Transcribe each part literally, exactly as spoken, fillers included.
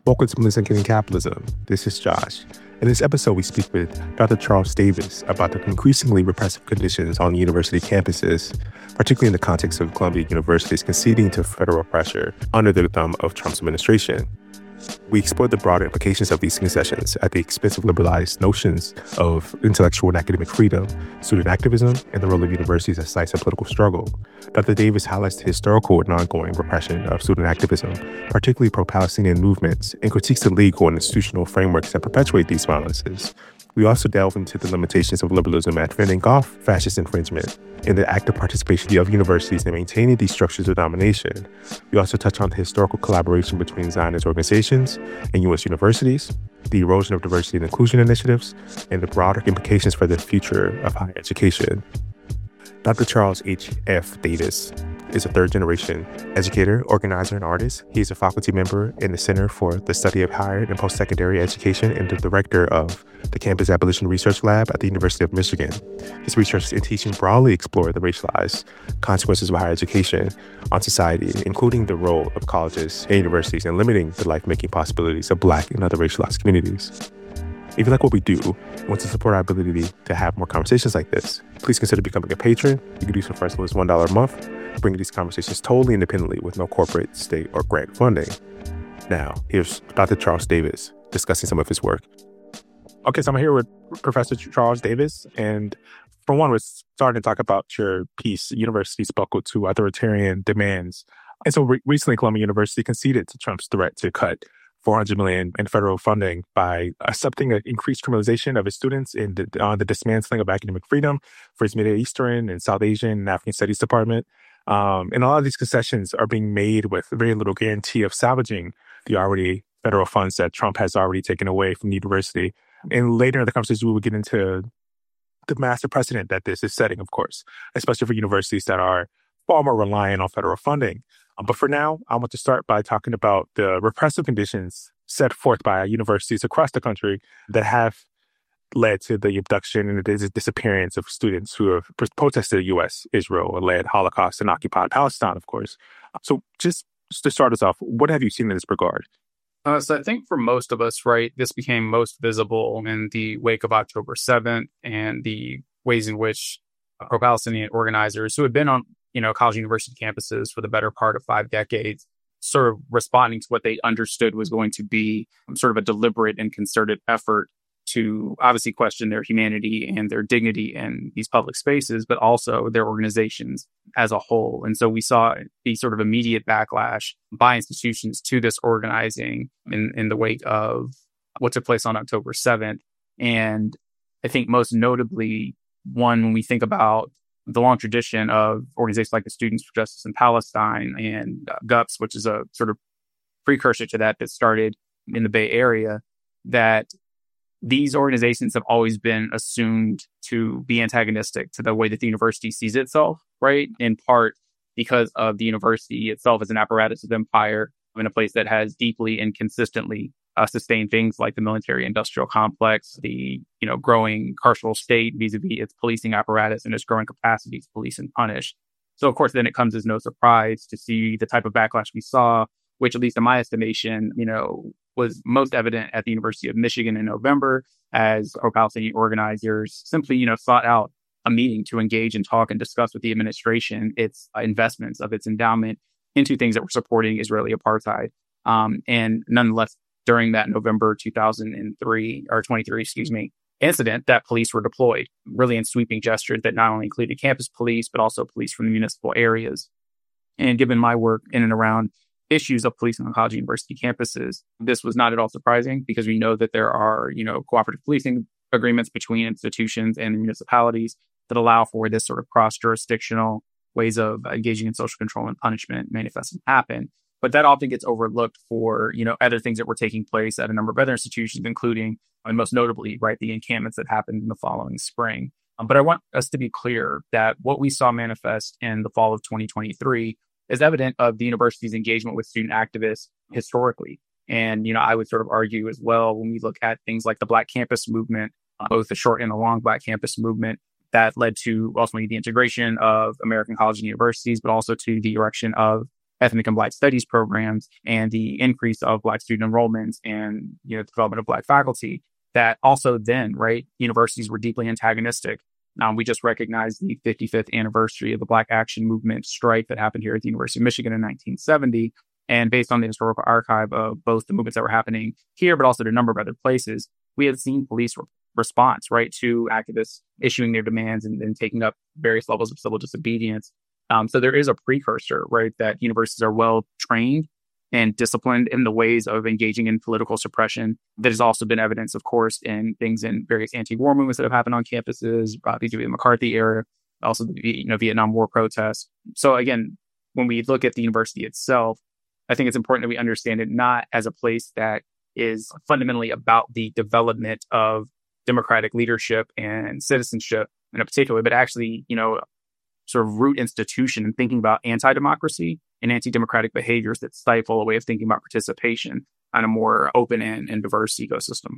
Welcome to Millennium Capitalism. This is Josh. In this episode, we speak with Doctor Charles Davis about the increasingly repressive conditions on university campuses, particularly in the context of Columbia University's conceding to federal pressure under the thumb of Trump's administration. We explored the broader implications of these concessions at the expense of liberalized notions of intellectual and academic freedom, student activism, and the role of universities as sites of political struggle. Doctor Davis highlights the historical and ongoing repression of student activism, particularly pro-Palestinian movements, and critiques the legal and institutional frameworks that perpetuate these violences. We also delve into the limitations of liberalism at fending off fascist infringement and the active participation of universities in maintaining these structures of domination. We also touch on the historical collaboration between Zionist organizations and U S universities, the erosion of diversity and inclusion initiatives, and the broader implications for the future of higher education. Doctor Charles H F Davis is a third-generation educator, organizer, and artist. He is a faculty member in the Center for the Study of Higher and Post-Secondary Education and the director of the Campus Abolition Research Lab at the University of Michigan. His research and teaching broadly explore the racialized consequences of higher education on society, including the role of colleges and universities in limiting the life-making possibilities of Black and other racialized communities. If you like what we do and want to support our ability to have more conversations like this, please consider becoming a patron. You can do so for as low as one dollar a month, bringing these conversations totally independently with no corporate, state, or grant funding. Now, here's Doctor Charles Davis discussing some of his work. Okay, so I'm here with Professor Charles Davis, and for one, we're starting to talk about your piece, Universities Buckle to Authoritarian Demands. And so re- recently, Columbia University conceded to Trump's threat to cut four hundred million dollars in federal funding by accepting an increased criminalization of its students in the, uh, the dismantling of academic freedom for its Middle Eastern and South Asian and African Studies Department. Um, and a lot of these concessions are being made with very little guarantee of salvaging the already federal funds that Trump has already taken away from the university. And later in the conversation, we will get into the massive precedent that this is setting, of course, especially for universities that are far more reliant on federal funding. Um, but for now, I want to start by talking about the repressive conditions set forth by universities across the country that have led to the abduction and the disappearance of students who have protested U S Israel-led Holocaust and occupied Palestine, of course. So just to start us off, what have you seen in this regard? Uh, so I think for most of us, right, this became most visible in the wake of October seventh and the ways in which pro-Palestinian organizers who had been on, you know, college university campuses for the better part of five decades, sort of responding to what they understood was going to be sort of a deliberate and concerted effort to obviously question their humanity and their dignity in these public spaces, but also their organizations as a whole. And so we saw the sort of immediate backlash by institutions to this organizing in, in the wake of what took place on October seventh. And I think most notably, one, when we think about the long tradition of organizations like the Students for Justice in Palestine and uh, G U P S, which is a sort of precursor to that that started in the Bay Area, that these organizations have always been assumed to be antagonistic to the way that the university sees itself, right? In part because of the university itself as an apparatus of empire in a place that has deeply and consistently uh, sustained things like the military-industrial complex, the you know growing carceral state vis-a-vis its policing apparatus and its growing capacity to police and punish. So, of course, then it comes as no surprise to see the type of backlash we saw, which, at least in my estimation, you know, was most evident at the University of Michigan in November as pro-Palestinian organizers simply, you know, sought out a meeting to engage and talk and discuss with the administration its uh, investments of its endowment into things that were supporting Israeli apartheid. Um, and nonetheless, during that November two thousand three or twenty-three, excuse me, incident, that police were deployed, really in sweeping gestures that not only included campus police, but also police from the municipal areas. And given my work in and around issues of policing on college university campuses, this was not at all surprising because we know that there are, you know, cooperative policing agreements between institutions and municipalities that allow for this sort of cross-jurisdictional ways of engaging in social control and punishment manifest and happen. But that often gets overlooked for, you know, other things that were taking place at a number of other institutions, including, and most notably, right, the encampments that happened in the following spring. Um, but I want us to be clear that what we saw manifest in the fall of twenty twenty-three is evident of the university's engagement with student activists historically. And, you know, I would sort of argue as well, when we look at things like the Black Campus movement, uh, both the short and the long Black Campus movement, that led to ultimately the integration of American colleges and universities, but also to the erection of ethnic and Black studies programs and the increase of Black student enrollments and, you know, the development of Black faculty, that also then, right, universities were deeply antagonistic. Um, we just recognized the fifty-fifth anniversary of the Black Action Movement strike that happened here at the University of Michigan in nineteen seventy. And based on the historical archive of both the movements that were happening here, but also at a number of other places, we had seen police re- response, right, to activists issuing their demands and, and taking up various levels of civil disobedience. Um, so there is a precursor, right, that universities are well trained and disciplined in the ways of engaging in political suppression. That has also been evidenced, of course, in things in various anti-war movements that have happened on campuses, uh, the McCarthy era, also the you know, Vietnam War protests. So again, when we look at the university itself, I think it's important that we understand it not as a place that is fundamentally about the development of democratic leadership and citizenship in a particular, but actually, you know, sort of root institution and thinking about anti-democracy and anti-democratic behaviors that stifle a way of thinking about participation on a more open and, and diverse ecosystem.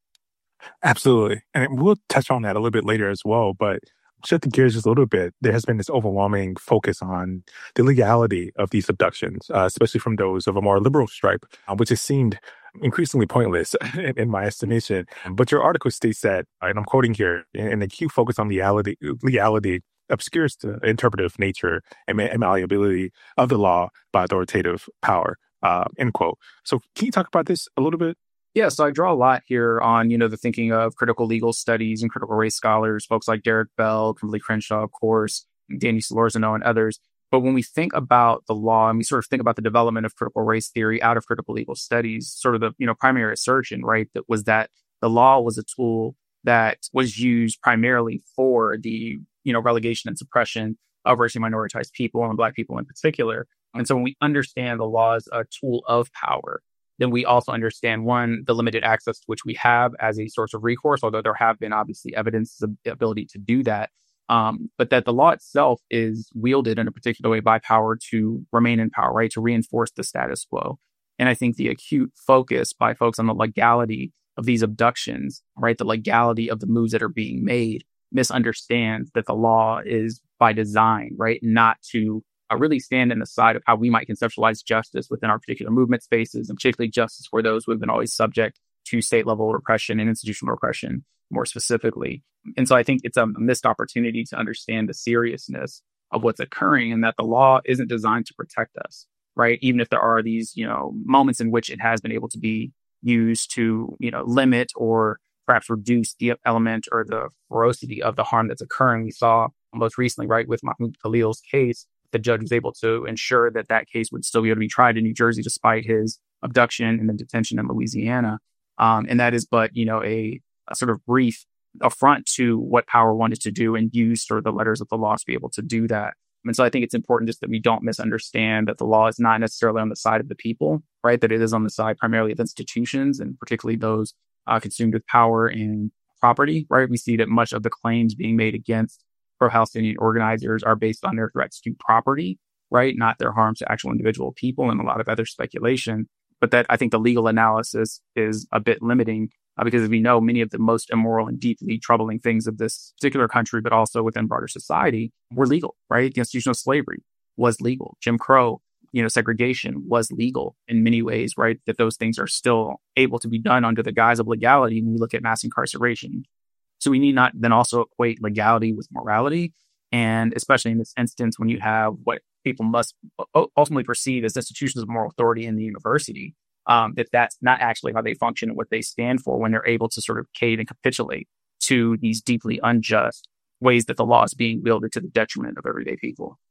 Absolutely. And we'll touch on that a little bit later as well, but shift the gears just a little bit. There has been this overwhelming focus on the legality of these abductions, uh, especially from those of a more liberal stripe, uh, which has seemed increasingly pointless in, in my estimation. But your article states that, and I'm quoting here, and the key focus on legality, legality obscures the interpretive nature and malleability of the law by authoritative power, uh, end quote. So can you talk about this a little bit? Yeah, so I draw a lot here on, you know, the thinking of critical legal studies and critical race scholars, folks like Derek Bell, Kimberly Crenshaw, of course, Danny Solorzano, and others. But when we think about the law and we sort of think about the development of critical race theory out of critical legal studies, sort of the, you know, primary assertion, right, that was that the law was a tool that was used primarily for the, you know, relegation and suppression of racially minoritized people and Black people in particular. And so when we understand the law as a tool of power, then we also understand, one, the limited access to which we have as a source of recourse, although there have been obviously evidence of the ability to do that, um, but that the law itself is wielded in a particular way by power to remain in power, right, to reinforce the status quo. And I think the acute focus by folks on the legality of these abductions, right, the legality of the moves that are being made, misunderstands that the law is by design, right, not to Uh, really stand in the side of how we might conceptualize justice within our particular movement spaces, and particularly justice for those who have been always subject to state level repression and institutional repression more specifically. And so I think it's a missed opportunity to understand the seriousness of what's occurring and that the law isn't designed to protect us, right? Even if there are these, you know, moments in which it has been able to be used to, you know, limit or perhaps reduce the element or the ferocity of the harm that's occurring. We saw most recently, right, with Mahmoud Khalil's case, the judge was able to ensure that that case would still be able to be tried in New Jersey despite his abduction and then detention in Louisiana. Um, and that is but, you know, a, a sort of brief affront to what power wanted to do and use sort of the letters of the law to be able to do that. And so I think it's important just that we don't misunderstand that the law is not necessarily on the side of the people, right? That it is on the side primarily of institutions and particularly those uh, consumed with power and property, right? We see that much of the claims being made against pro-Palestinian organizers are based on their threats to property, right? Not their harm to actual individual people and a lot of other speculation. But that I think the legal analysis is a bit limiting uh, because as we know, many of the most immoral and deeply troubling things of this particular country, but also within broader society, were legal, right? The institution of slavery was legal. Jim Crow, you know, segregation was legal in many ways, right? That those things are still able to be done under the guise of legality when we look at mass incarceration. So we need not then also equate legality with morality. And especially in this instance, when you have what people must ultimately perceive as institutions of moral authority in the university, um, that that's not actually how they function and what they stand for when they're able to sort of cave and capitulate to these deeply unjust ways that the law is being wielded to the detriment of everyday people.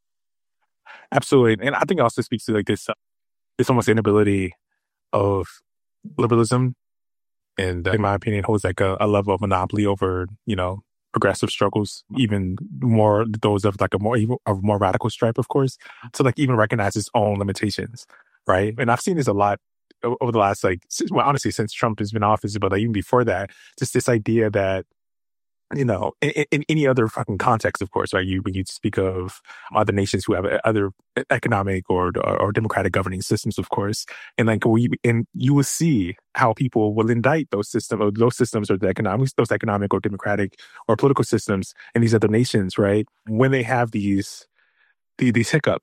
Absolutely. And I think it also speaks to like this, uh, this almost inability of liberalism, and in my opinion, holds like a, a level of monopoly over, you know, progressive struggles, even more those of like a more even a more radical stripe, of course, to like even recognize its own limitations, right? And I've seen this a lot over the last like, well, honestly, since Trump has been in office, but like even before that, just this idea that, you know, in, in any other fucking context, of course, right? You when you speak of other nations who have other economic or or, or democratic governing systems, of course, and like we and you will see how people will indict those systems, or those systems, or the economics, those economic or democratic or political systems in these other nations, right? When they have these these, these hiccups,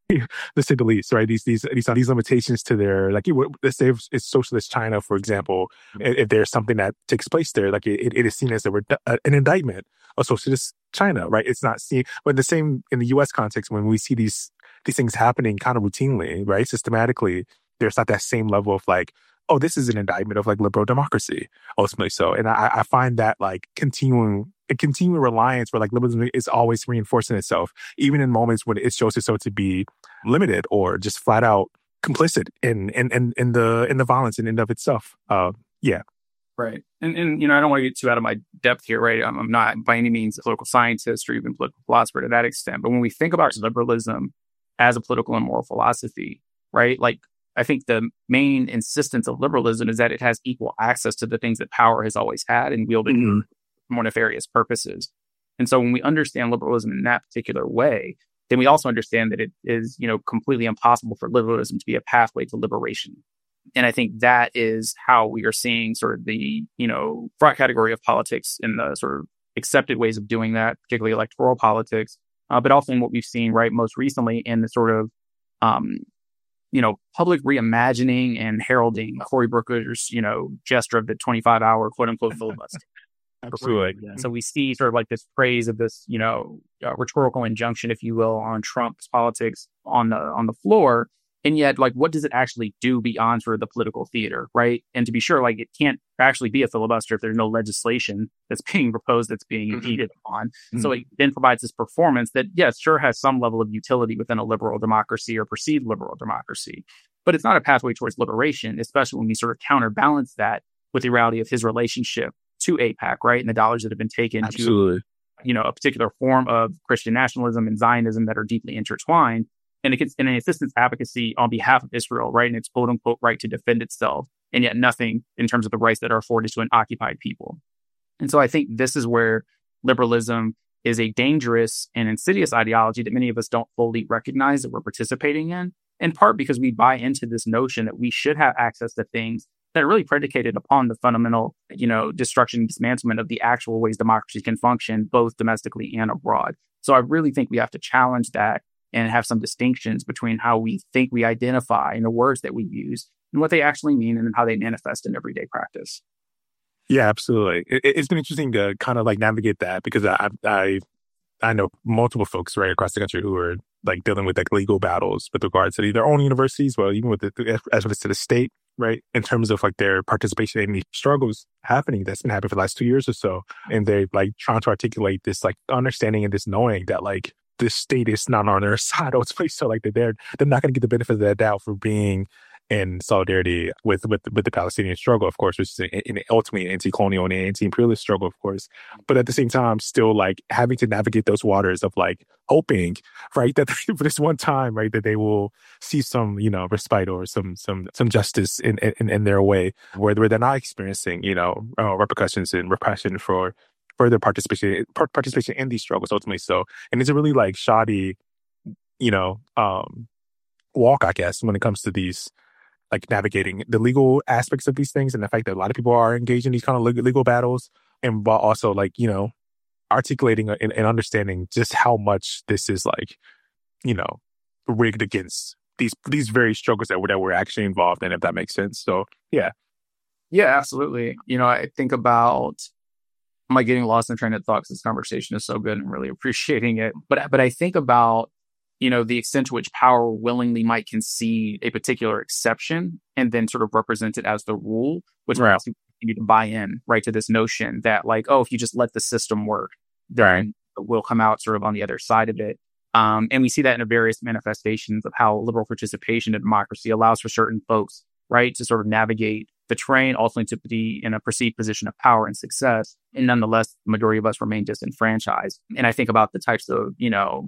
to say the least, right? These these these these limitations to their like, you would- let's say if it's socialist China, for example. If, if there's something that takes place there, like it, it is seen as a, redu- uh, an indictment of socialist China, right? It's not seen, but the same in the U S context when we see these these things happening kind of routinely, right, systematically. There's not that same level of like, oh, this is an indictment of like liberal democracy, ultimately. So, and I, I find that like continuing a continuing reliance where like liberalism is always reinforcing itself, even in moments when it shows itself to be limited or just flat out complicit in in in, in the in the violence in and of itself. Uh, yeah. Right. And, and, you know, I don't want to get too out of my depth here, right? I'm, I'm not by any means a political scientist or even political philosopher to that extent. But when we think about liberalism as a political and moral philosophy, right? Like, I think the main insistence of liberalism is that it has equal access to the things that power has always had and wielded mm-hmm. for more nefarious purposes. And so when we understand liberalism in that particular way, then we also understand that it is, you know, completely impossible for liberalism to be a pathway to liberation. And I think that is how we are seeing sort of the, you know, broad category of politics in the sort of accepted ways of doing that, particularly electoral politics, uh, but also in what we've seen, right, most recently in the sort of, um, you know, public reimagining and heralding Cory Booker's, you know, gesture of the twenty-five hour quote unquote filibuster. Absolutely. Yeah. So we see sort of like this praise of this, you know, uh, rhetorical injunction, if you will, on Trump's politics on the on the floor. And yet, like, what does it actually do beyond sort of the political theater, right? And to be sure, like, it can't actually be a filibuster if there's no legislation that's being proposed that's being impeded on. Mm-hmm. So it then provides this performance that, yes, sure has some level of utility within a liberal democracy or perceived liberal democracy. But it's not a pathway towards liberation, especially when we sort of counterbalance that with the reality of his relationship to AIPAC, right? And the dollars that have been taken Absolutely. to, you know, a particular form of Christian nationalism and Zionism that are deeply intertwined. And it gets in an assistance advocacy on behalf of Israel, right? And its quote unquote right to defend itself. And yet nothing in terms of the rights that are afforded to an occupied people. And so I think this is where liberalism is a dangerous and insidious ideology that many of us don't fully recognize that we're participating in, in part because we buy into this notion that we should have access to things that are really predicated upon the fundamental, you know, destruction and dismantlement of the actual ways democracy can function, both domestically and abroad. So I really think we have to challenge that and have some distinctions between how we think we identify and the words that we use and what they actually mean and how they manifest in everyday practice. Yeah, absolutely. It, it's been interesting to kind of like navigate that because I, I, I know multiple folks right across the country who are like dealing with like legal battles with regards to their own universities, well, even with the, as it is to the state, right? In terms of like their participation in the struggles happening that's been happening for the last two years or so. And they're like trying to articulate this like understanding and this knowing that like, the state is not on their side ultimately, so like they're they're not going to get the benefit of that doubt for being in solidarity with with with the Palestinian struggle, of course, which is in, in ultimately an anti-colonial and anti-imperialist struggle, of course. But at the same time, still like having to navigate those waters of like hoping, right, that for this one time, right, that they will see some, you know, respite or some some some justice in in, in their way, where where they're not experiencing, you know, uh, repercussions and repression for further participation participation in these struggles ultimately. So, and it's a really like shoddy, you know, um, walk, I guess, when it comes to these like navigating the legal aspects of these things and the fact that a lot of people are engaged in these kind of legal, legal battles, and while also like, you know, articulating and, and understanding just how much this is like, you know, rigged against these these very struggles that we're, that we're actually involved in, if that makes sense. So, yeah. Yeah, absolutely. You know, I think about I'm like getting lost in train of thought because this conversation is so good and really appreciating it. But but I think about, you know, the extent to which power willingly might concede a particular exception and then sort of represent it as the rule, which right. you need to buy in, right, to this notion that like, oh, if you just let the system work, then we'll come out sort of on the other side of it. Um, and we see that in various manifestations of how liberal participation in democracy allows for certain folks, right, to sort of navigate the terrain, ultimately to be in a perceived position of power and success. And nonetheless, the majority of us remain disenfranchised. And I think about the types of, you know,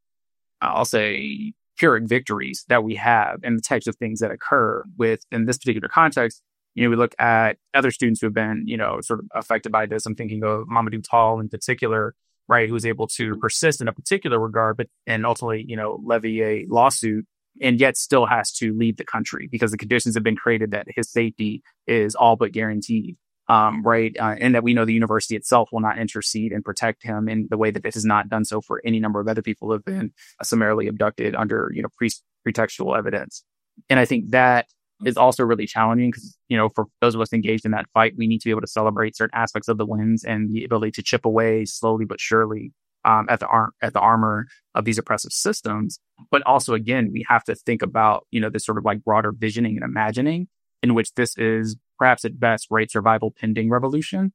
I'll say Pyrrhic victories that we have and the types of things that occur with, in this particular context, you know, we look at other students who have been, you know, sort of affected by this. I'm thinking of Mamadou Tall in particular, right, who was able to persist in a particular regard, but and ultimately, you know, levy a lawsuit and yet still has to leave the country because the conditions have been created that his safety is all but guaranteed. um, right? Uh, and that we know the university itself will not intercede and protect him in the way that it has not done so for any number of other people who have been uh, summarily abducted under, you know, pre- pretextual evidence. And I think that is also really challenging because, you know, for those of us engaged in that fight, we need to be able to celebrate certain aspects of the wins and the ability to chip away slowly but surely um, at the ar- at the armor of these oppressive systems. But also, again, we have to think about, you know, this sort of like broader visioning and imagining in which this is perhaps at best, right, survival pending revolution.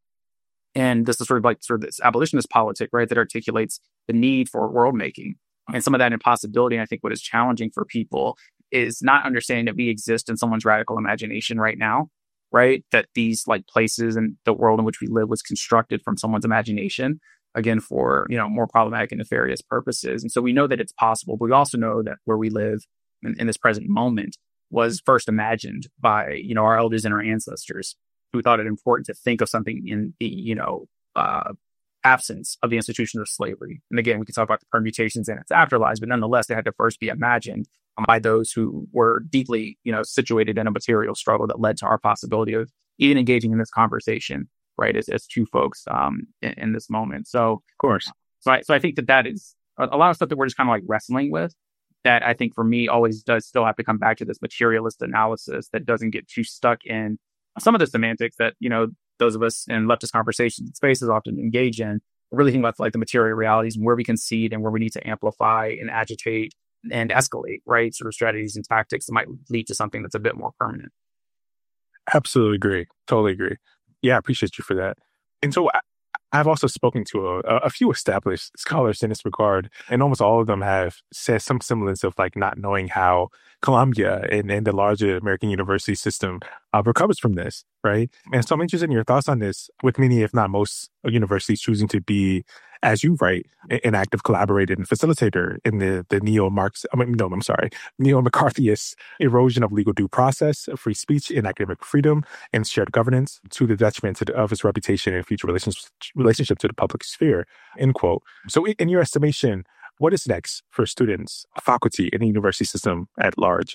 And this is sort of like sort of this abolitionist politic, right, that articulates the need for world making. And some of that impossibility, I think what is challenging for people is not understanding that we exist in someone's radical imagination right now, right? That these like places and the world in which we live was constructed from someone's imagination, again, for, you know, more problematic and nefarious purposes. And so we know that it's possible, but we also know that where we live in, in this present moment was first imagined by, you know, our elders and our ancestors who thought it important to think of something in the, you know, uh, absence of the institution of slavery. And again, we can talk about the permutations and its afterlives, but nonetheless, they had to first be imagined by those who were deeply, you know, situated in a material struggle that led to our possibility of even engaging in this conversation, right, as, as two folks um, in, in this moment. So, Of course. So I, so I think that that is a, a lot of stuff that we're just kind of like wrestling with that I think for me always does still have to come back to this materialist analysis that doesn't get too stuck in some of the semantics that, you know, those of us in leftist conversations and spaces often engage in, really think about like the material realities and where we concede and where we need to amplify and agitate and escalate, right? Sort of strategies and tactics that might lead to something that's a bit more permanent. Absolutely agree. Totally agree. Yeah, I appreciate you for that. And so I, I've also spoken to a, a few established scholars in this regard, and almost all of them have said some semblance of like not knowing how Columbia and, and the larger American university system uh, recovers from this, right? And so I'm interested in your thoughts on this, with many, if not most, universities choosing to be, as you write, an active collaborator and facilitator in the the neo-Marx, I mean, no, I'm sorry, neo-McCarthyist erosion of legal due process, free speech and academic freedom, and shared governance to the detriment to the, of its reputation and future relations, relationship to the public sphere, end quote. So in your estimation, what is next for students, faculty, and the university system at large?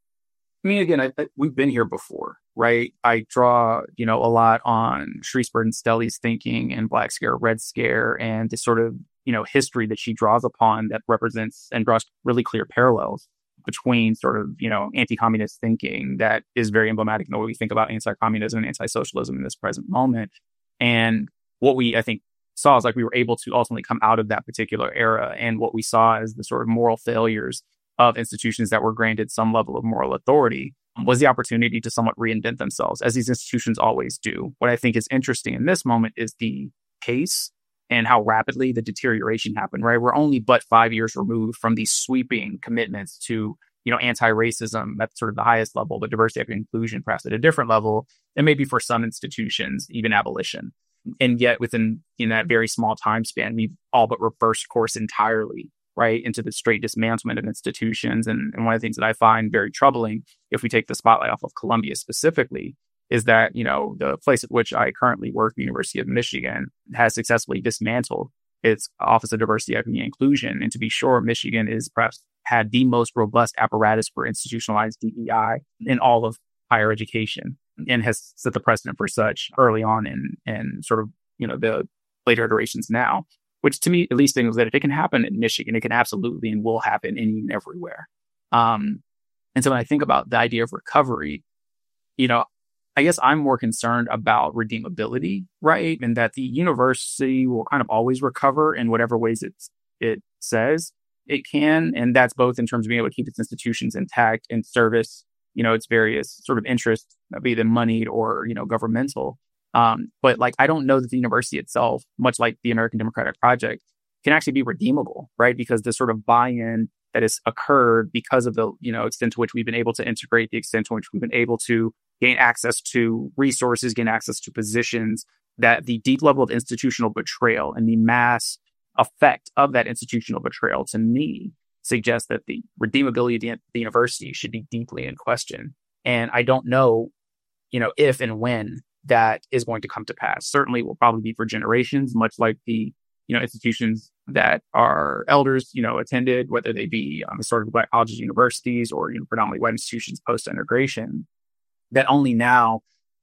I mean, again, I, I, we've been here before, right? I draw, you know, a lot on Sharice Burton Stelly's thinking and Black Scare, Red Scare, and the sort of, you know, history that she draws upon that represents and draws really clear parallels between sort of, you know, anti-communist thinking that is very emblematic in the way we think about anti-communism and anti-socialism in this present moment. And what we, I think, saw is like we were able to ultimately come out of that particular era. And what we saw as the sort of moral failures of institutions that were granted some level of moral authority was the opportunity to somewhat reinvent themselves, as these institutions always do. What I think is interesting in this moment is the pace and how rapidly the deterioration happened, right? We're only but five years removed from these sweeping commitments to, you know, anti-racism at sort of the highest level, but diversity, equity, inclusion perhaps at a different level, and maybe for some institutions, even abolition. And yet within in that very small time span, we've all but reversed course entirely, right, into the straight dismantlement of institutions. And, and one of the things that I find very troubling, if we take the spotlight off of Columbia specifically, is that, you know, the place at which I currently work, the University of Michigan, has successfully dismantled its Office of Diversity, Equity, and Inclusion. And to be sure, Michigan is perhaps had the most robust apparatus for institutionalized D E I in all of higher education, and has set the precedent for such early on in, in sort of, you know, the later iterations now, which to me at least signals that if it can happen in Michigan, it can absolutely and will happen any and everywhere. Um, and so when I think about the idea of recovery, you know, I guess I'm more concerned about redeemability, right? And that the university will kind of always recover in whatever ways it's, it says it can. And that's both in terms of being able to keep its institutions intact and service, you know, its various sort of interests, be them moneyed or, you know, governmental. Um, but like, I don't know that the university itself, much like the American Democratic Project, can actually be redeemable, right? Because the sort of buy-in that has occurred because of the, you know, extent to which we've been able to integrate, the extent to which we've been able to gain access to resources, gain access to positions, that the deep level of institutional betrayal and the mass effect of that institutional betrayal, to me, suggests that the redeemability of the, the university should be deeply in question. And I don't know, you know, if and when that is going to come to pass. Certainly will probably be for generations, much like the, you know, institutions that our elders, you know, attended, whether they be um, historically Black colleges, universities, or, you know, predominantly white institutions post-integration, that only now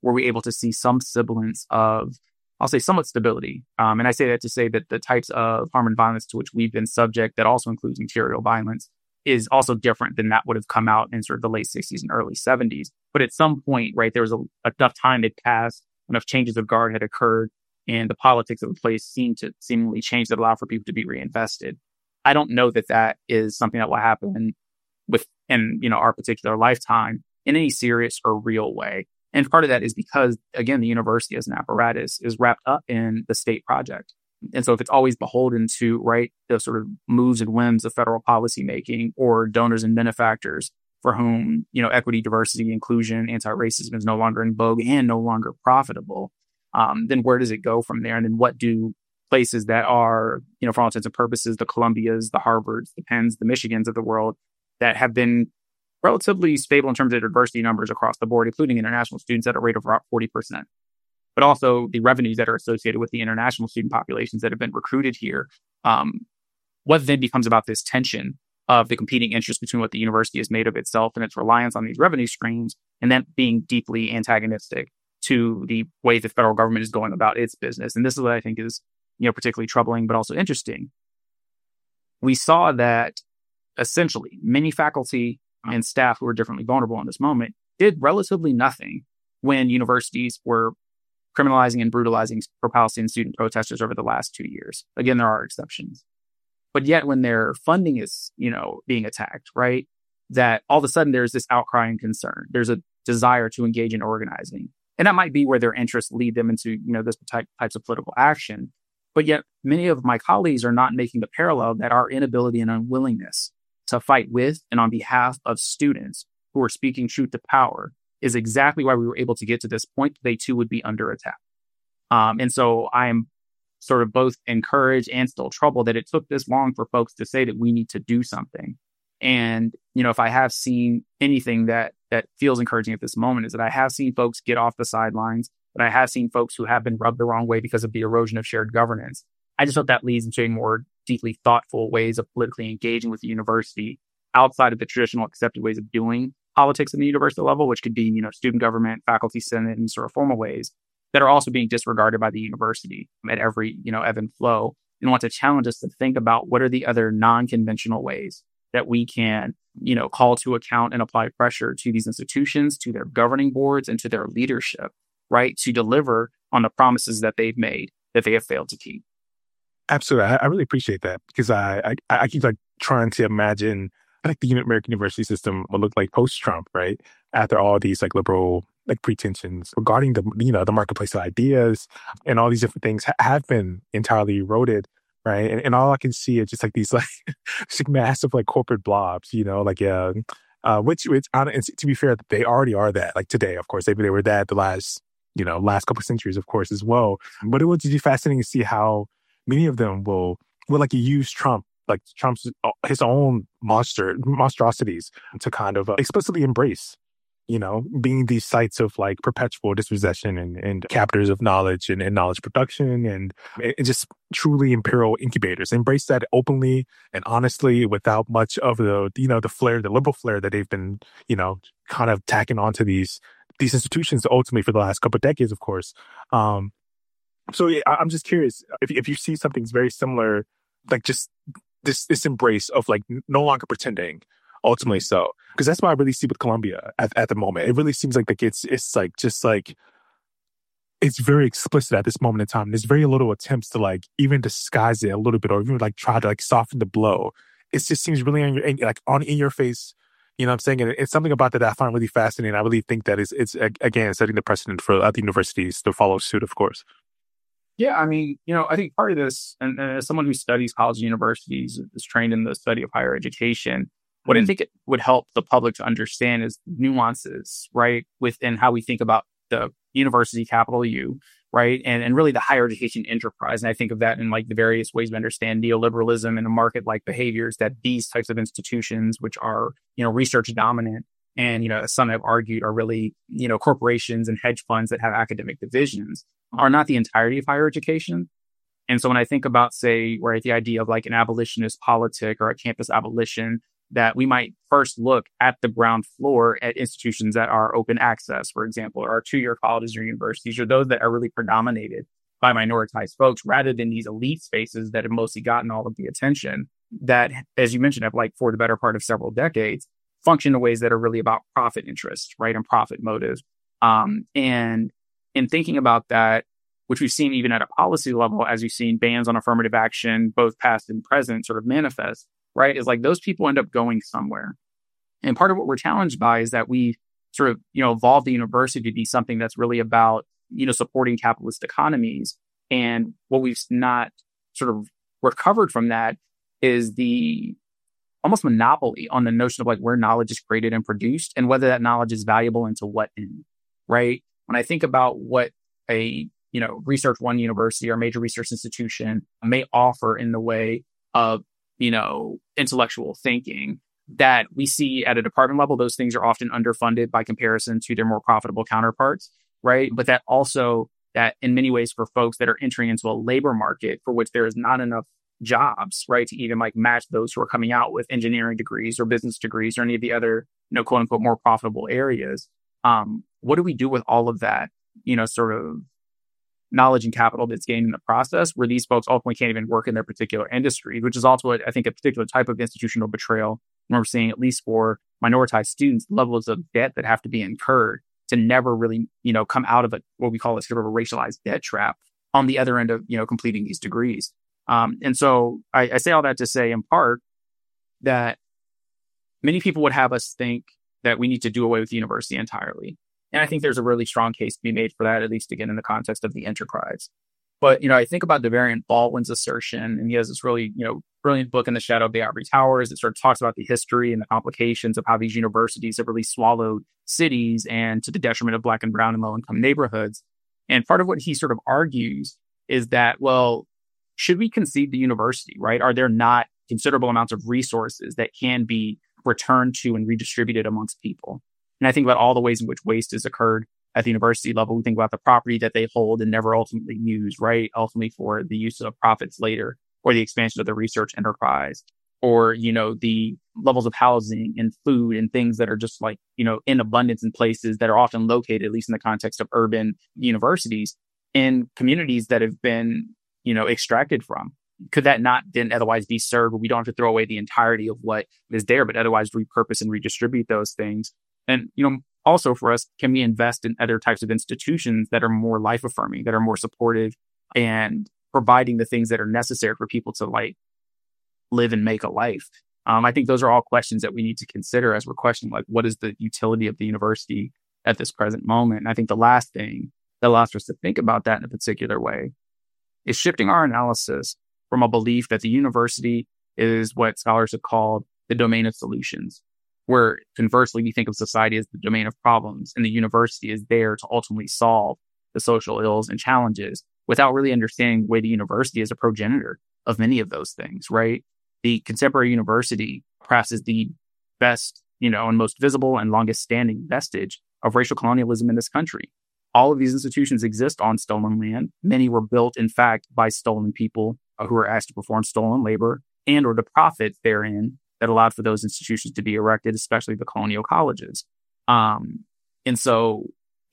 were we able to see some semblance of, I'll say, somewhat stability. Um, and I say that to say that the types of harm and violence to which we've been subject, that also includes material violence, is also different than that would have come out in sort of the late sixties and early seventies. But at some point, right, there was a, enough time had passed, enough changes of guard had occurred, and the politics of the place seemed to seemingly change that allow for people to be reinvested. I don't know that that is something that will happen within, you know, our particular lifetime in any serious or real way. And part of that is because, again, the university as an apparatus is wrapped up in the state project. And so if it's always beholden to, right, the sort of moves and whims of federal policymaking or donors and benefactors for whom, you know, equity, diversity, inclusion, anti-racism is no longer in vogue and no longer profitable, um, then where does it go from there? And then what do places that are, you know, for all intents and purposes, the Columbias, the Harvards, the Penns, the Michigans of the world that have been relatively stable in terms of diversity numbers across the board, including international students at a rate of about forty percent. But also the revenues that are associated with the international student populations that have been recruited here. Um, what then becomes about this tension of the competing interests between what the university has made of itself and its reliance on these revenue streams, and then being deeply antagonistic to the way the federal government is going about its business. And this is what I think is, you know, particularly troubling, but also interesting. We saw that essentially many faculty and staff who are differently vulnerable in this moment did relatively nothing when universities were criminalizing and brutalizing pro-Palestinian student protesters over the last two years. Again, there are exceptions. But yet when their funding is, you know, being attacked, right, that all of a sudden there's this outcry and concern. There's a desire to engage in organizing. And that might be where their interests lead them into, you know, this type, types of political action. But yet many of my colleagues are not making the parallel that our inability and unwillingness to fight with and on behalf of students who are speaking truth to power is exactly why we were able to get to this point. They too would be under attack. Um, and so I am sort of both encouraged and still troubled that it took this long for folks to say that we need to do something. And, you know, if I have seen anything that that feels encouraging at this moment is that I have seen folks get off the sidelines, but I have seen folks who have been rubbed the wrong way because of the erosion of shared governance. I just hope that leads into more deeply thoughtful ways of politically engaging with the university outside of the traditional accepted ways of doing politics at the university level, which could be, you know, student government, faculty senate, and sort of formal ways that are also being disregarded by the university at every, you know, ebb and flow, and want to challenge us to think about what are the other non-conventional ways that we can, you know, call to account and apply pressure to these institutions, to their governing boards, and to their leadership, right, to deliver on the promises that they've made that they have failed to keep. Absolutely. I, I really appreciate that because I, I, I keep like trying to imagine like the American university system will look like post-Trump, right? After all these like liberal like pretensions regarding the, you know, the marketplace of ideas and all these different things ha- have been entirely eroded, right? And, and all I can see is just like these like, just massive like corporate blobs, you know, like yeah, uh, which which uh, to be fair, they already are that. Like today, of course, they they were that the last you know last couple of centuries, of course, as well. But it was just fascinating to see how many of them will will like use Trump. Like Trump's his own monster monstrosities to kind of uh, explicitly embrace, you know, being these sites of like perpetual dispossession and, and captors of knowledge and, and knowledge production and, and just truly imperial incubators. Embrace that openly and honestly without much of the, you know, the flair, the liberal flair that they've been, you know, kind of tacking onto these these institutions ultimately for the last couple of decades, of course. Um, so yeah, I'm just curious if if you see something very similar, like just this this embrace of like no longer pretending, ultimately so. Because that's what I really see with Columbia at, at the moment. It really seems like, like it's it's like just like it's very explicit at this moment in time. There's very little attempts to like even disguise it a little bit or even like try to like soften the blow. It just seems really on your, like on in your face. You know what I'm saying? And it's something about that, that I find really fascinating. I really think that is it's again setting the precedent for other universities to follow suit, of course. Yeah, I mean, you know, I think part of this, and, and as someone who studies college and universities, is trained in the study of higher education, what mm-hmm. I think it would help the public to understand is nuances, right, within how we think about the university, capital U, right, and and really the higher education enterprise. And I think of that in like the various ways we understand neoliberalism and the market-like behaviors that these types of institutions, which are, you know, research dominant, and, you know, as some have argued, are really, you know, corporations and hedge funds that have academic divisions, are not the entirety of higher education. And so when I think about, say, right, the idea of like an abolitionist politic or a campus abolition, that we might first look at the ground floor at institutions that are open access, for example, or two-year colleges or universities, or those that are really predominated by minoritized folks, rather than these elite spaces that have mostly gotten all of the attention that, as you mentioned, have like for the better part of several decades, function in ways that are really about profit interest, right, and profit motives. Um, and in thinking about that, which we've seen even at a policy level, as we've seen bans on affirmative action, both past and present, sort of manifest, right, is like those people end up going somewhere. And part of what we're challenged by is that we sort of, you know, evolved the university to be something that's really about, you know, supporting capitalist economies. And what we've not sort of recovered from that is the almost monopoly on the notion of like where knowledge is created and produced and whether that knowledge is valuable and to what end, right? When I think about what a, you know, Research One university or major research institution may offer in the way of, you know, intellectual thinking, that we see at a department level, those things are often underfunded by comparison to their more profitable counterparts, right? But that also, that in many ways for folks that are entering into a labor market for which there is not enough jobs, right, to even like match those who are coming out with engineering degrees or business degrees or any of the other, you know, quote unquote, more profitable areas. Um, what do we do with all of that, you know, sort of knowledge and capital that's gained in the process, where these folks ultimately can't even work in their particular industry, which is also, I think, a particular type of institutional betrayal. And we're seeing, at least for minoritized students, levels of debt that have to be incurred to never really, you know, come out of a, what we call a sort of a racialized debt trap on the other end of, you know, completing these degrees. Um, and so I, I say all that to say, in part, that many people would have us think that we need to do away with the university entirely. And I think there's a really strong case to be made for that, at least again in the context of the enterprise. But, you know, I think about DeVariant Baldwin's assertion, and he has this really, you know, brilliant book, In the Shadow of the Ivory Towers, that sort of talks about the history and the complications of how these universities have really swallowed cities and to the detriment of Black and brown and low income neighborhoods. And part of what he sort of argues is that, well, should we concede the university, right? Are there not considerable amounts of resources that can be returned to and redistributed amongst people? And I think about all the ways in which waste has occurred at the university level. We think about the property that they hold and never ultimately use, right? Ultimately for the use of profits later, or the expansion of the research enterprise, or, you know, the levels of housing and food and things that are just like, you know, in abundance in places that are often located, at least in the context of urban universities, in communities that have been, you know, extracted from. Could that not then otherwise be served? We don't have to throw away the entirety of what is there, but otherwise repurpose and redistribute those things. And, you know, also for us, can we invest in other types of institutions that are more life affirming, that are more supportive and providing the things that are necessary for people to like live and make a life? Um, I think those are all questions that we need to consider as we're questioning, like, what is the utility of the university at this present moment? And I think the last thing that allows us to think about that in a particular way is shifting our analysis from a belief that the university is what scholars have called the domain of solutions, where conversely, we think of society as the domain of problems, and the university is there to ultimately solve the social ills and challenges, without really understanding the way the university is a progenitor of many of those things, right? The contemporary university perhaps is the best, you know, and most visible and longest standing vestige of racial colonialism in this country. All of these institutions exist on stolen land. Many were built, in fact, by stolen people uh, who were asked to perform stolen labor and or the profit therein that allowed for those institutions to be erected, especially the colonial colleges. Um, and so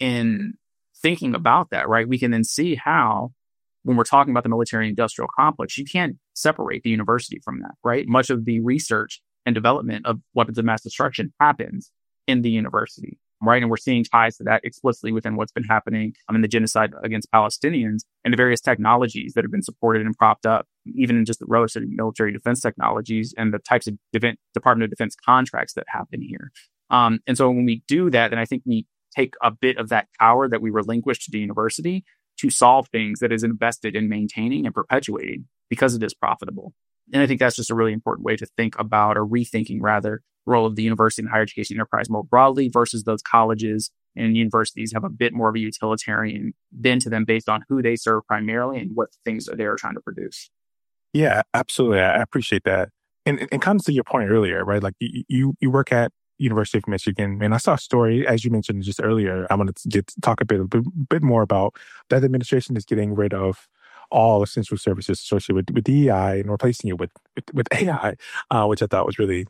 in thinking about that, right, we can then see how, when we're talking about the military industrial complex, you can't separate the university from that, right? Much of the research and development of weapons of mass destruction happens in the university, right? And we're seeing ties to that explicitly within what's been happening um, in the genocide against Palestinians and the various technologies that have been supported and propped up, even in just the relative military defense technologies and the types of Def- Department of Defense contracts that happen here. Um, and so when we do that, then I think we take a bit of that power that we relinquish to the university to solve things that is invested in maintaining and perpetuating because it is profitable. And I think that's just a really important way to think about, or rethinking rather, the role of the university and higher education enterprise more broadly versus those colleges and universities have a bit more of a utilitarian bend to them based on who they serve primarily and what things that they are trying to produce. Yeah, absolutely. I appreciate that. And and comes to your point earlier, right? Like you you, you work at University of Michigan, and I saw a story, as you mentioned just earlier. I wanted to get to talk a bit, a bit, bit more about that administration is getting rid of all essential services associated with, with D E I and replacing it with with, with A I, uh, which I thought was really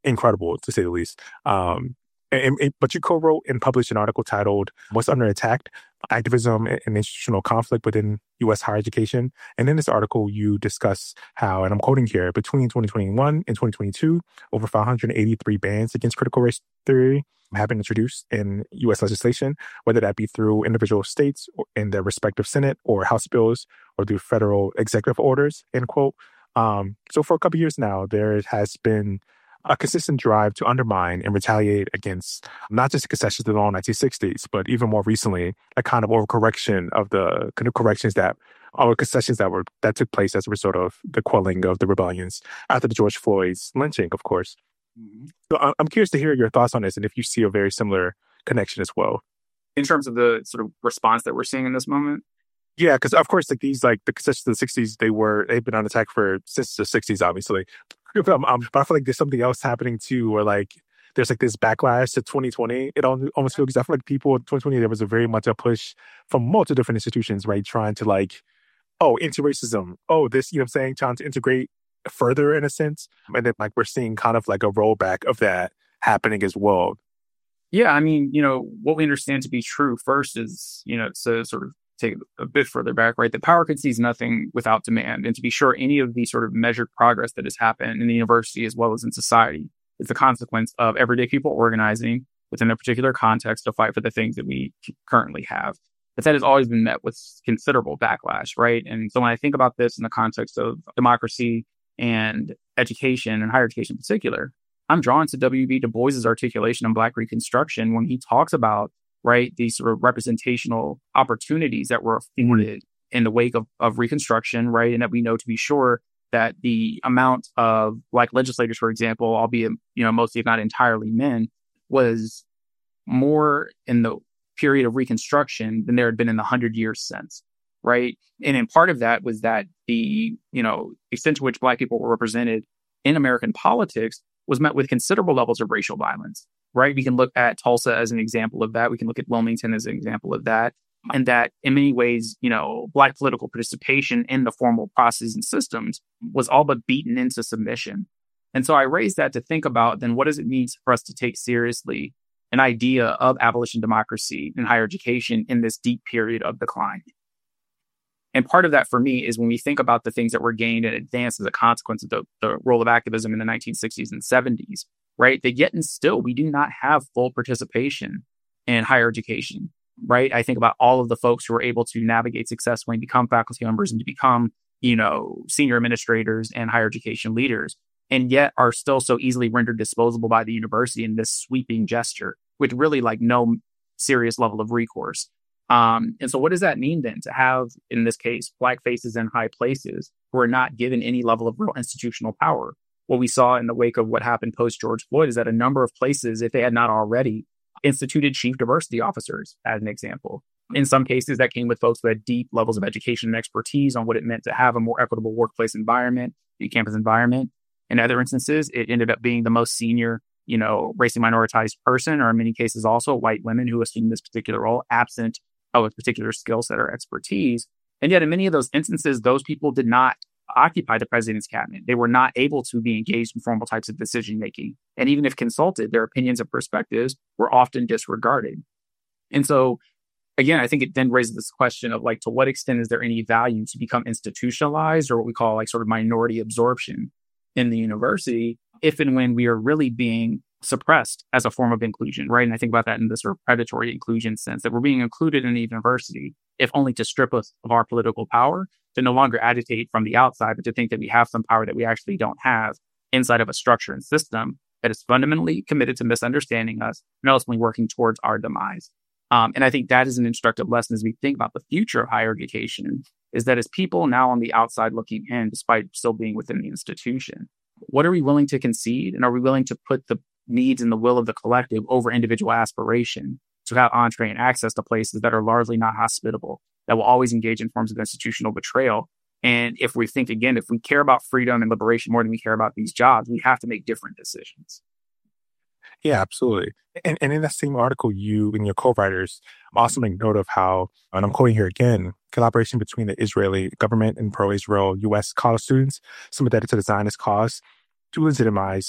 incredible, to say the least. Um, and, and- but you co-wrote and published an article titled "What's Under Attack: Activism and Institutional Conflict Within U S Higher Education." And in this article, you discuss how, and I'm quoting here, between twenty twenty-one and twenty twenty-two, over five hundred eighty-three bans against critical race theory have been introduced in U S legislation, whether that be through individual states or in their respective Senate or House bills or through federal executive orders, end quote. Um, so for a couple years now, there has been a consistent drive to undermine and retaliate against not just the concessions of the nineteen sixties, but even more recently, a kind of overcorrection of the kind of corrections that or concessions that were that took place as a result of the quelling of the rebellions after the George Floyd's lynching, of course. Mhm. So I- I'm curious to hear your thoughts on this and if you see a very similar connection as well. In terms of the sort of response that we're seeing in this moment. Yeah, because of course, like these, like the concessions of the sixties, they were they've been on attack for since the sixties, obviously. But, um, um, but I feel like there's something else happening too, where like there's like this backlash to twenty twenty. It al- almost feels because I feel like people in twenty twenty there was a very much a push from multiple different institutions, right, trying to like oh anti-racism, oh this, you know, what I'm saying, trying to integrate further in a sense, and then like we're seeing kind of like a rollback of that happening as well. Yeah, I mean, you know, what we understand to be true first is, you know, to sort of take it a bit further back, right? That power concedes nothing without demand. And to be sure, any of the sort of measured progress that has happened in the university as well as in society is the consequence of everyday people organizing within a particular context to fight for the things that we currently have. But that has always been met with considerable backlash, right? And so when I think about this in the context of democracy and education and higher education in particular, I'm drawn to W B. Du Bois's articulation on Black Reconstruction when he talks about, right, these sort of representational opportunities that were afforded in the wake of, of Reconstruction, right? And that we know to be sure that the amount of Black legislators, for example, albeit, you know, mostly if not entirely men, was more in the period of Reconstruction than there had been in the hundred years since, right? And in part of that was that the, you know, extent to which Black people were represented in American politics was met with considerable levels of racial violence, right? We can look at Tulsa as an example of that. We can look at Wilmington as an example of that. And that in many ways, you know, Black political participation in the formal processes and systems was all but beaten into submission. And so I raised that to think about then what does it mean for us to take seriously an idea of abolition democracy in higher education in this deep period of decline? And part of that for me is when we think about the things that were gained and advanced as a consequence of the, the role of activism in the nineteen sixties and seventies, right? That yet and still we do not have full participation in higher education, right? I think about all of the folks who were able to navigate successfully and become faculty members and to become, you know, senior administrators and higher education leaders, and yet are still so easily rendered disposable by the university in this sweeping gesture with really like no serious level of recourse. Um, and so what does that mean then to have, in this case, Black faces in high places who are not given any level of real institutional power? What we saw in the wake of what happened post George Floyd is that a number of places, if they had not already, instituted chief diversity officers, as an example. In some cases, that came with folks who had deep levels of education and expertise on what it meant to have a more equitable workplace environment, the campus environment. In other instances, it ended up being the most senior, you know, racially minoritized person, or in many cases also white women who assumed this particular role, absent of a particular skill set or expertise. And yet in many of those instances, those people did not occupy the president's cabinet. They were not able to be engaged in formal types of decision making. And even if consulted, their opinions and perspectives were often disregarded. And so, again, I think it then raises this question of like, to what extent is there any value to become institutionalized, or what we call like sort of minority absorption in the university, if and when we are really being suppressed as a form of inclusion, right? And I think about that in this sort of predatory inclusion sense, that we're being included in the university, if only to strip us of our political power, to no longer agitate from the outside, but to think that we have some power that we actually don't have inside of a structure and system that is fundamentally committed to misunderstanding us and ultimately working towards our demise. Um, and I think that is an instructive lesson as we think about the future of higher education, is that as people now on the outside looking in, despite still being within the institution, what are we willing to concede? And are we willing to put the needs and the will of the collective over individual aspiration to have entree and access to places that are largely not hospitable, that will always engage in forms of institutional betrayal? And if we think, again, if we care about freedom and liberation more than we care about these jobs, we have to make different decisions. Yeah, absolutely. And, and in that same article, you and your co-writers also make note of how, and I'm quoting here again, collaboration between the Israeli government and pro-Israel U S college students, some of that to the Zionist cause, to legitimize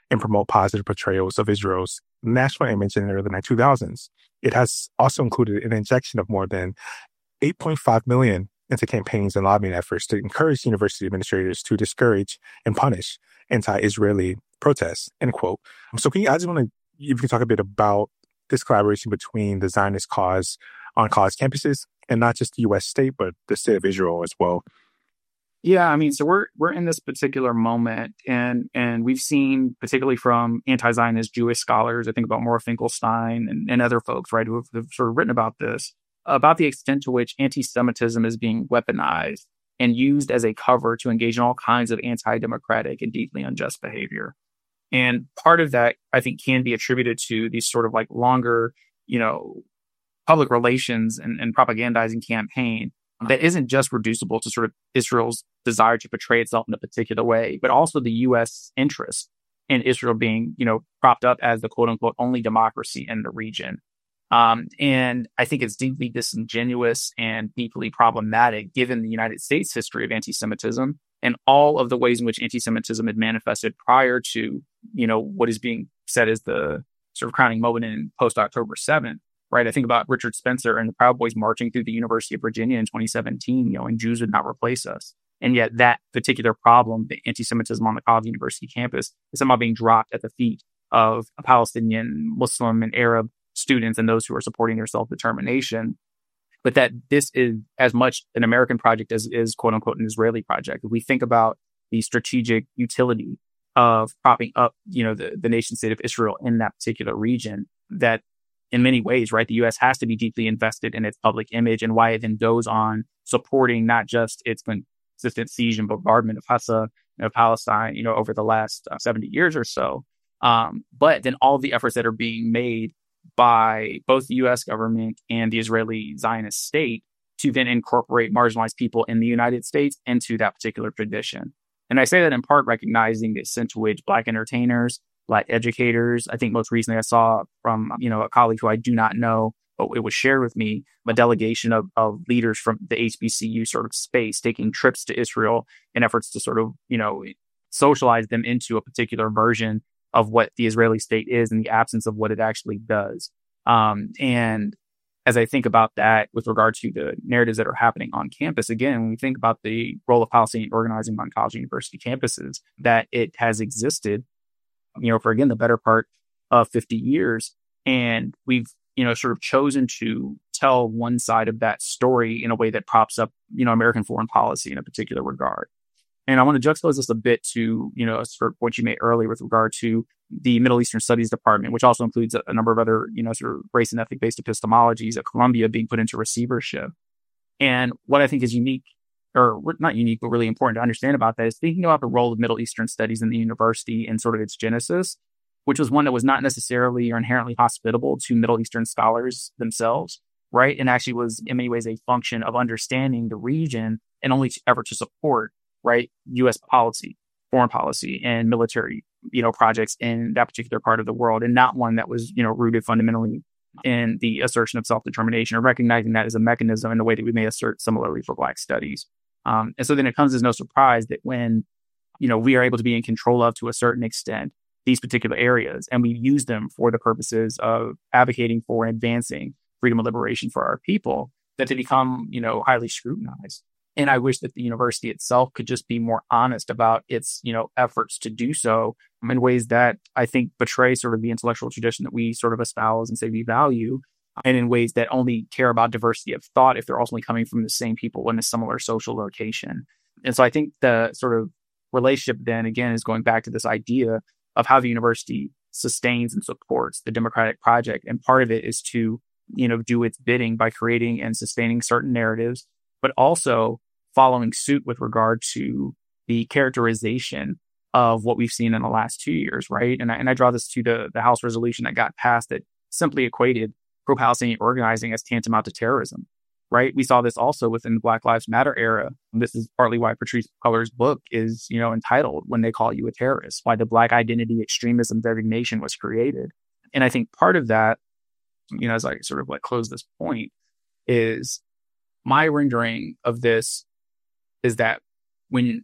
and promote positive portrayals of Israel's national image in the early two thousands. It has also included an injection of more than eight point five million dollars into campaigns and lobbying efforts to encourage university administrators to discourage and punish anti-Israeli protests, end quote. So can you, I just want to, if you can talk a bit about this collaboration between the Zionist cause on college campuses, and not just the U S state, but the state of Israel as well. Yeah, I mean, so we're we're in this particular moment, and and we've seen, particularly from anti-Zionist Jewish scholars, I think about Mora Finkelstein and, and other folks, right, who have, have sort of written about this, about the extent to which anti-Semitism is being weaponized and used as a cover to engage in all kinds of anti-democratic and deeply unjust behavior. And part of that, I think, can be attributed to these sort of like longer, you know, public relations and, and propagandizing campaign that isn't just reducible to sort of Israel's desire to portray itself in a particular way, but also the U S interest in Israel being, you know, propped up as the quote unquote only democracy in the region. Um, and I think it's deeply disingenuous and deeply problematic given the United States history of anti-Semitism and all of the ways in which anti-Semitism had manifested prior to, you know, what is being said as the sort of crowning moment in post-October seventh, right? I think about Richard Spencer and the Proud Boys marching through the University of Virginia in twenty seventeen, you know, and Jews would not replace us. And yet that particular problem, the anti-Semitism on the college university campus, is somehow being dropped at the feet of Palestinian, Muslim, and Arab students and those who are supporting their self-determination. But that this is as much an American project as is, quote unquote, an Israeli project. If we think about the strategic utility of propping up, you know, the, the nation state of Israel in that particular region, that in many ways, right, the U S has to be deeply invested in its public image, and why it then goes on supporting not just its consistent siege and bombardment of Hassa, you know, Palestine, you know, over the last uh, seventy years or so, um, but then all the efforts that are being made by both the U S government and the Israeli Zionist state to then incorporate marginalized people in the United States into that particular tradition. And I say that in part recognizing the extent to which Black entertainers, Black educators, I think most recently I saw from, you know, a colleague who I do not know, but it was shared with me, a delegation of, of leaders from the H B C U sort of space taking trips to Israel in efforts to sort of, you know, socialize them into a particular version of what the Israeli state is in the absence of what it actually does. Um, and as I think about that with regard to the narratives that are happening on campus, again, when we think about the role of Palestinian organizing on college and university campuses, that it has existed, you know, for, again, the better part of fifty years. And we've, you know, sort of chosen to tell one side of that story in a way that props up, you know, American foreign policy in a particular regard. And I want to juxtapose this a bit to, you know, sort of point you made earlier with regard to the Middle Eastern Studies Department, which also includes a, a number of other, you know, sort of race and ethnic-based epistemologies at Columbia being put into receivership. And what I think is unique, or not unique, but really important to understand about that is thinking about the role of Middle Eastern studies in the university and sort of its genesis, which was one that was not necessarily or inherently hospitable to Middle Eastern scholars themselves, right? And actually was in many ways a function of understanding the region and only ever to support, right, U S policy, foreign policy, and military, you know, projects in that particular part of the world, and not one that was, you know, rooted fundamentally in the assertion of self-determination, or recognizing that as a mechanism in the way that we may assert similarly for Black studies. Um, and so then it comes as no surprise that when, you know, we are able to be in control of, to a certain extent, these particular areas, and we use them for the purposes of advocating for and advancing freedom and liberation for our people, that they become, you know, highly scrutinized. And I wish that the university itself could just be more honest about its, you know, efforts to do so in ways that I think betray sort of the intellectual tradition that we sort of espouse and say we value, and in ways that only care about diversity of thought if they're ultimately coming from the same people in a similar social location. And so I think the sort of relationship then, again, is going back to this idea of how the university sustains and supports the democratic project. And part of it is to, you know, do its bidding by creating and sustaining certain narratives, but also following suit with regard to the characterization of what we've seen in the last two years, right? And I, and I draw this to the, the House resolution that got passed that simply equated pro-Palestinian organizing as tantamount to terrorism, right? We saw this also within the Black Lives Matter era. This is partly why Patrisse Culler's book is, you know, entitled When They Call You a Terrorist, why the Black identity extremism designation was created. And I think part of that, you know, as I sort of like close this point, is my rendering of this is that when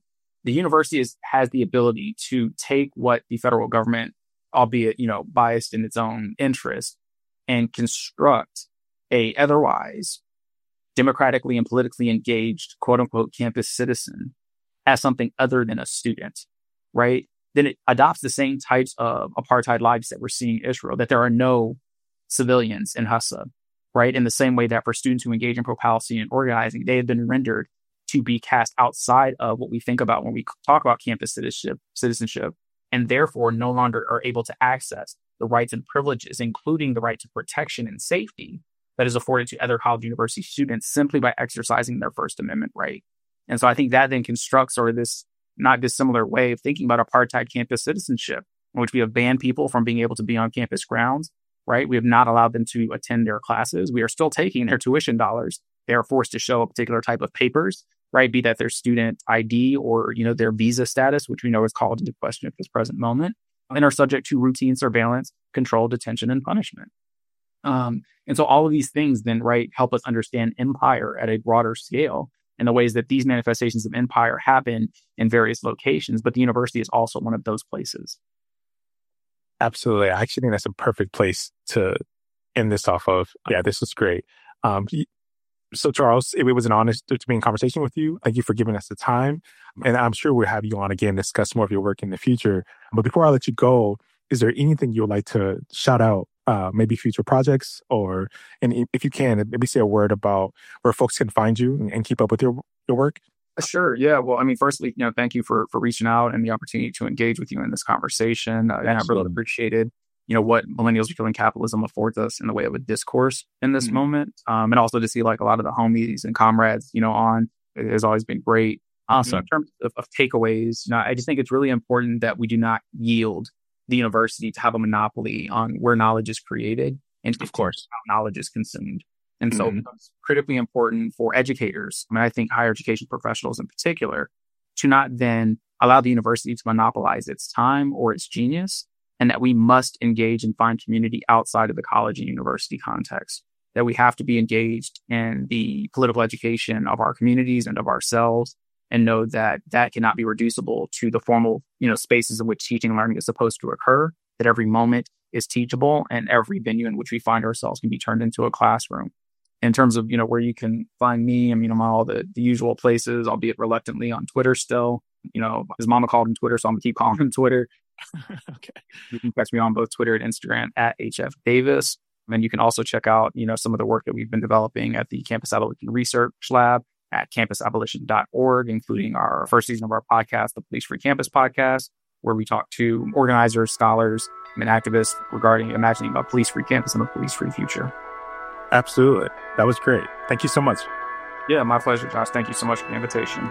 the university is, has the ability to take what the federal government, albeit, you know, biased in its own interest, and construct a otherwise democratically and politically engaged, quote unquote, campus citizen as something other than a student, right? Then it adopts the same types of apartheid lives that we're seeing in Israel, that there are no civilians in Hassa, right? In the same way that for students who engage in pro-Palestinian organizing, they have been rendered to be cast outside of what we think about when we talk about campus citizenship, citizenship, and therefore no longer are able to access the rights and privileges, including the right to protection and safety that is afforded to other college university students simply by exercising their First Amendment right. And so I think that then constructs sort of this not dissimilar way of thinking about apartheid campus citizenship, in which we have banned people from being able to be on campus grounds, right? We have not allowed them to attend their classes. We are still taking their tuition dollars. They are forced to show a particular type of papers, right? Be that their student I D or, you know, their visa status, which we know is called into question at this present moment, and are subject to routine surveillance, control, detention, and punishment. Um, and so all of these things then, right, help us understand empire at a broader scale and the ways that these manifestations of empire happen in various locations. But the university is also one of those places. Absolutely. I actually think that's a perfect place to end this off of. Yeah, this was great. Um, so, Charles, it was an honor to be in conversation with you. Thank you for giving us the time. And I'm sure we'll have you on again, discuss more of your work in the future. But before I let you go, is there anything you would like to shout out, uh, maybe future projects, or, and if you can, maybe say a word about where folks can find you and, and keep up with your, your work? Sure. Yeah. Well, I mean, firstly, you know, thank you for for reaching out and the opportunity to engage with you in this conversation. Uh, and I really appreciated, you know, what Millennials Are Killing Capitalism affords us in the way of a discourse in this mm-hmm. moment. Um, and also to see like a lot of the homies and comrades, you know, on, it has always been great. Awesome. In terms of, of takeaways, you know, I just think it's really important that we do not yield the university to have a monopoly on where knowledge is created and of course how knowledge is consumed. And so mm-hmm. it's critically important for educators, I mean, I think higher education professionals in particular, to not then allow the university to monopolize its time or its genius, and that we must engage and find community outside of the college and university context, that we have to be engaged in the political education of our communities and of ourselves, and know that that cannot be reducible to the formal, you know, spaces in which teaching and learning is supposed to occur, that every moment is teachable and every venue in which we find ourselves can be turned into a classroom. In terms of, you know, where you can find me, I mean, I'm all the, the usual places, albeit reluctantly, on Twitter still. You know, his mama called him Twitter, so I'm going to keep calling him Twitter. Okay. You can catch me on both Twitter and Instagram at H F Davis. And you can also check out, you know, some of the work that we've been developing at the Campus Abolition Research Lab at campus abolition dot org, including our first season of our podcast, the Police Free Campus podcast, where we talk to organizers, scholars, and activists regarding imagining a police-free campus and a police-free future. Absolutely. That was great. Thank you so much. Yeah, my pleasure, Josh. Thank you so much for the invitation.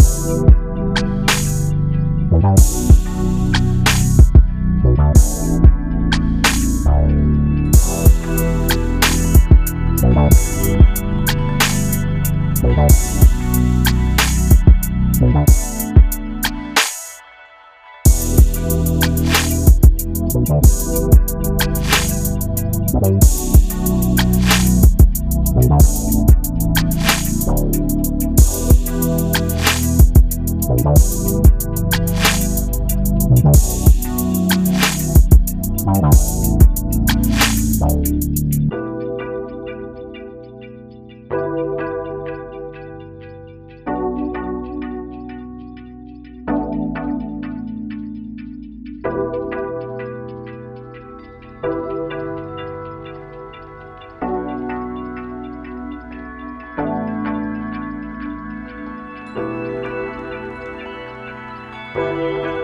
Thank you.